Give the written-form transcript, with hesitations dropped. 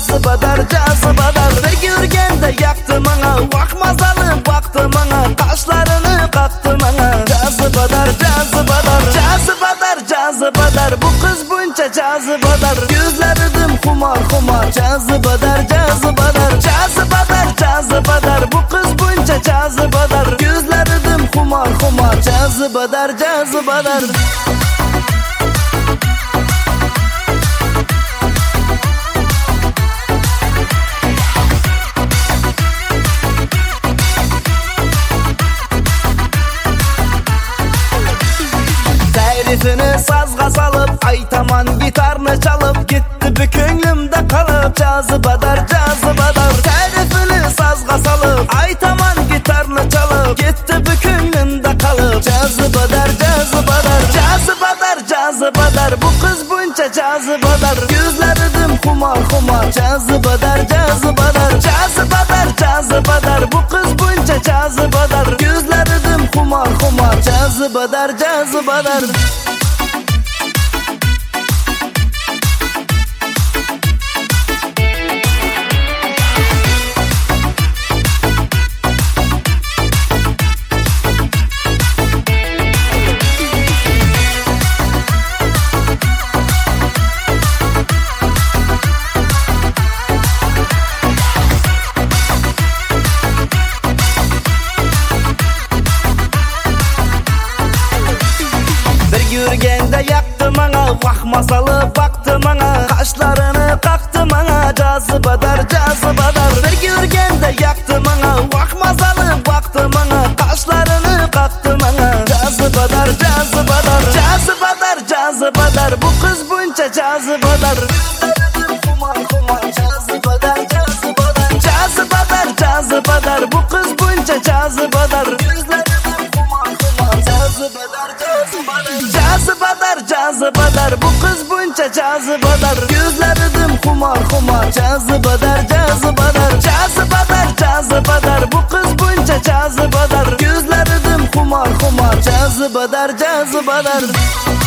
cazibadar, cazibadar. Bir yurganda yoqdi menga, vaqt mazalı vaqti menga, qoshlarini qaqdi menga. Cazibadar, cazibadar, cazibadar, cazibadar. Bu qiz buncha cazibadar, ko'zlaridim xumor, xumor. Cazibadar, cazibadar, cazibadar, cazibadar. Bu qiz buncha cazibadar, ko'zlaridim xumor, xumor. Cazibadar, cazibadar. Seni sazga salıp, aytaman gitarını çalıp, gitti bir ko'nglimda qolib. Cazibadar, cazibadar. Tarifini sazga salıp, aytaman gitarını çalıp, gitti bir ko'nglimda qolib. Cazibadar, cazibadar, cazibadar, cazibadar. Bu qiz buncha cazibadar, ko'zlaridim xumor, xumor. Cazibadar, cazibadar, cazibadar, cazibadar. Bu qiz buncha cazibadar, ko'zlaridim xumor, xumor. Cazibadar, cazibadar. Yurganda yoqdi menga, vaqt masalı vaqti menga, qoshlarini qaqdi menga. Cazibadar, cazibadar. Bir yurganda yoqdi menga, vaqt masalı vaqti menga, qoshlarini qaqdi menga. Cazibadar, cazibadar, cazibadar, cazibadar. Bu qiz buncha cazibadar, xumor, xumor. Cazibadar, cazibadar, cazibadar, cazibadar. Bu qiz buncha cazibadar, cazibadar, cazibadar. Bu qiz buncha cazibadar, ko'zlaridim xumor, xumor. Cazibadar, cazibadar, cazibadar, cazibadar. Bu qiz buncha cazibadar, ko'zlaridim xumor, xumor. Cazibadar, cazibadar.